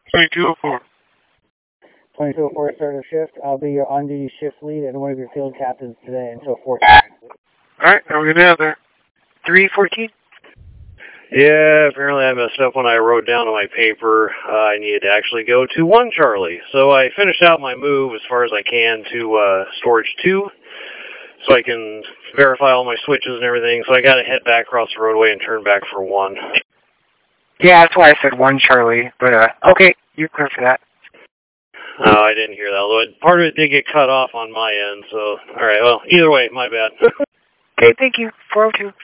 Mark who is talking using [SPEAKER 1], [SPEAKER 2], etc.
[SPEAKER 1] 2204.
[SPEAKER 2] 2204, start of shift. I'll be your on-duty shift lead and one of your field captains today until 4.
[SPEAKER 1] Alright, now we're getting out there. 314?
[SPEAKER 3] Yeah, apparently I messed up when I wrote down on my paper I needed to actually go to 1 Charlie. So I finished out my move as far as I can to storage 2, so I can verify all my switches and everything. So I got to head back across the roadway and turn back for 1.
[SPEAKER 1] Yeah, that's why I said 1 Charlie, but okay, you're clear for that.
[SPEAKER 3] Oh, I didn't hear that, although part of it did get cut off on my end, so, alright, well, either way, my bad.
[SPEAKER 1] Okay, thank you. 402.